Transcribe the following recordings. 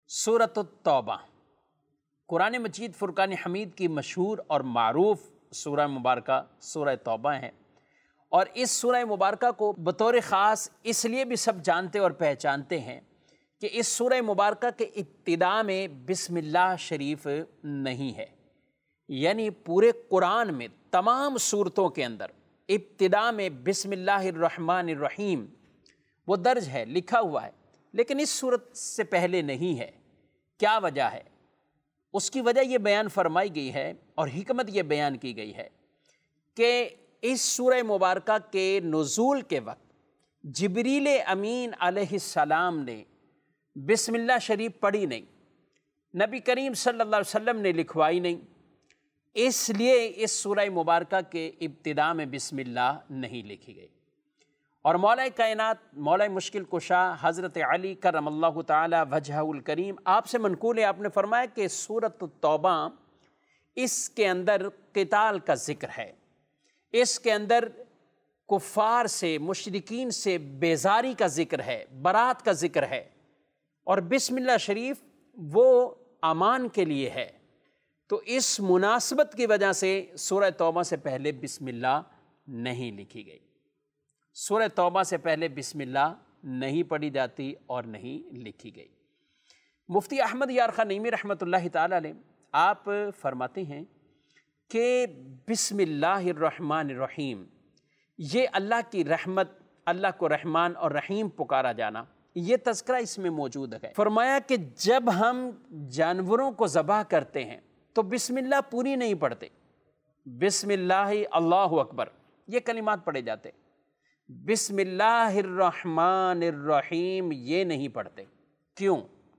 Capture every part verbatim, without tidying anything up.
سورۃ التوبہ قرآن مجید فرقان حمید کی مشہور اور معروف سورہ مبارکہ سورہ توبہ ہے، اور اس سورہ مبارکہ کو بطور خاص اس لیے بھی سب جانتے اور پہچانتے ہیں کہ اس سورہ مبارکہ کے ابتدا میں بسم اللہ شریف نہیں ہے، یعنی پورے قرآن میں تمام سورتوں کے اندر ابتدا میں بسم اللہ الرحمن الرحیم وہ درج ہے، لکھا ہوا ہے، لیکن اس سورت سے پہلے نہیں ہے۔ کیا وجہ ہے؟ اس کی وجہ یہ بیان فرمائی گئی ہے اور حکمت یہ بیان کی گئی ہے کہ اس سورہ مبارکہ کے نزول کے وقت جبریل امین علیہ السلام نے بسم اللہ شریف پڑھی نہیں، نبی کریم صلی اللہ علیہ وسلم نے لکھوائی نہیں، اس لیے اس سورہ مبارکہ کے ابتدا میں بسم اللہ نہیں لکھی گئی۔ اور مولا کائنات، مولا مشکل کشا حضرت علی کرم اللہ تعالی وجہہ الکریم آپ سے منقول ہے، آپ نے فرمایا کہ سورۃ التوبہ اس کے اندر قتال کا ذکر ہے، اس کے اندر کفار سے، مشرکین سے بیزاری کا ذکر ہے، برات کا ذکر ہے، اور بسم اللہ شریف وہ امان کے لیے ہے۔ تو اس مناسبت کی وجہ سے سورہ توبہ سے پہلے بسم اللہ نہیں لکھی گئی، سورہ توبہ سے پہلے بسم اللہ نہیں پڑھی جاتی اور نہیں لکھی گئی۔ مفتی احمد یار خان نعیمی رحمۃ اللہ تعالی علیہ آپ فرماتے ہیں کہ بسم اللہ الرحمن الرحیم یہ اللہ کی رحمت، اللہ کو رحمان اور رحیم پکارا جانا، یہ تذکرہ اس میں موجود ہے۔ فرمایا کہ جب ہم جانوروں کو ذبح کرتے ہیں تو بسم اللہ پوری نہیں پڑھتے، بسم اللہ اللہ اکبر یہ کلمات پڑھے جاتے، بسم اللہ الرحمن الرحیم یہ نہیں پڑھتے۔ کیوں؟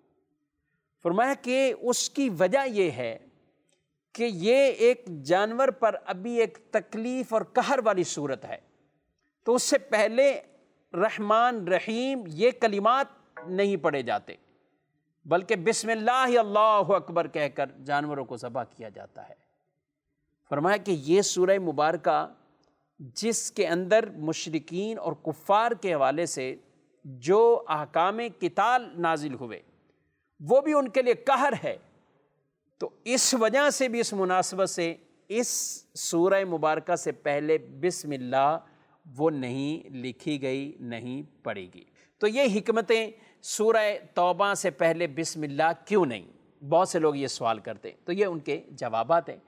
فرمایا کہ اس کی وجہ یہ ہے کہ یہ ایک جانور پر ابھی ایک تکلیف اور قہر والی صورت ہے، تو اس سے پہلے رحمان رحیم یہ کلمات نہیں پڑھے جاتے، بلکہ بسم اللہ اللہ اکبر کہہ کر جانوروں کو ذبح کیا جاتا ہے۔ فرمایا کہ یہ سورہ مبارکہ جس کے اندر مشرکین اور کفار کے حوالے سے جو احکام قتال نازل ہوئے وہ بھی ان کے لیے قہر ہے، تو اس وجہ سے بھی اس مناسبت سے اس سورہ مبارکہ سے پہلے بسم اللہ وہ نہیں لکھی گئی، نہیں پڑھی گئی۔ تو یہ حکمتیں سورہ توبہ سے پہلے بسم اللہ کیوں نہیں، بہت سے لوگ یہ سوال کرتے ہیں، تو یہ ان کے جوابات ہیں۔